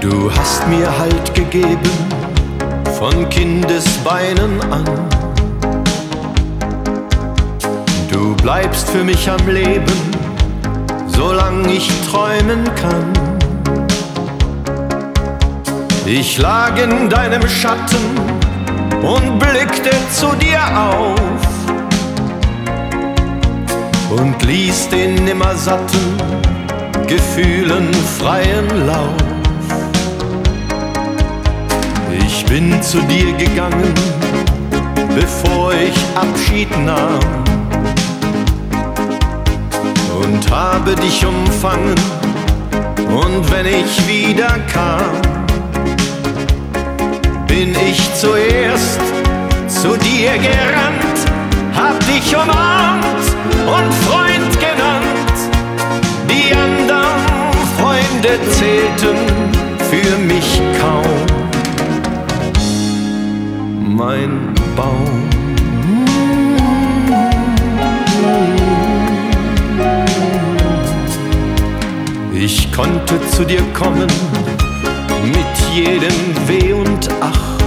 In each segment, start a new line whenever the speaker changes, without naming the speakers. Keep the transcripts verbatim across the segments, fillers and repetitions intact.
Du hast mir Halt gegeben von Kindesbeinen an. Du bleibst für mich am Leben, solang ich träumen kann. Ich lag in deinem Schatten und blickte zu dir auf und ließ den nimmersatten Gefühlen freien Lauf. Ich bin zu dir gegangen, bevor ich Abschied nahm, und habe dich umfangen, und wenn ich wieder kam, bin ich zuerst zu dir gerannt, hab dich umarmt und Freund genannt. Die anderen Freunde zählten für mich kaum. Mein Baum. Ich konnte zu dir kommen mit jedem Weh und Ach.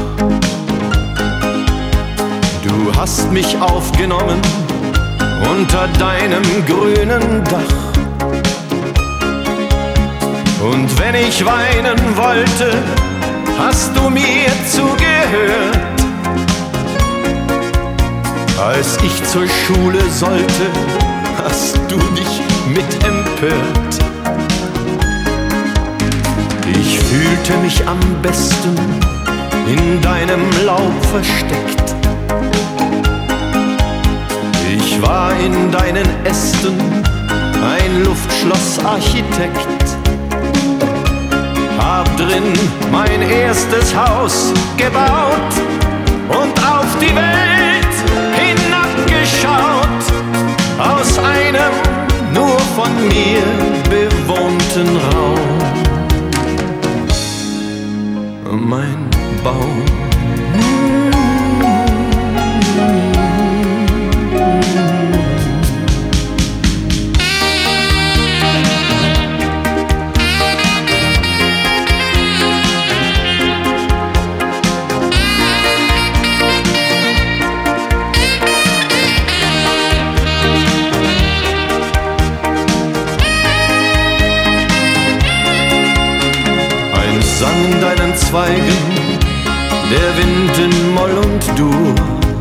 Du hast mich aufgenommen unter deinem grünen Dach. Und wenn ich weinen wollte, hast du mir zugehört. Als ich zur Schule sollte, hast du dich mit empört. Ich fühlte mich am besten in deinem Laub versteckt. Ich war in deinen Ästen ein Luftschlossarchitekt. Hab drin mein erstes Haus gebaut und auf die Welt hinabgeschaut, aus einem nur von mir bewohnten Raum. Mein Baum. Sang in deinen Zweigen der Wind in Moll und Dur.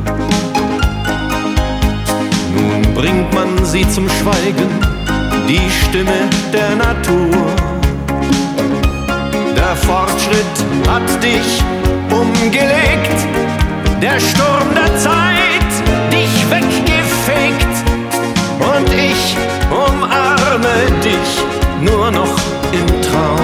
Nun bringt man sie zum Schweigen, die Stimme der Natur. Der Fortschritt hat dich umgelegt, der Sturm der Zeit dich weggefegt, und ich umarme dich nur noch im Traum.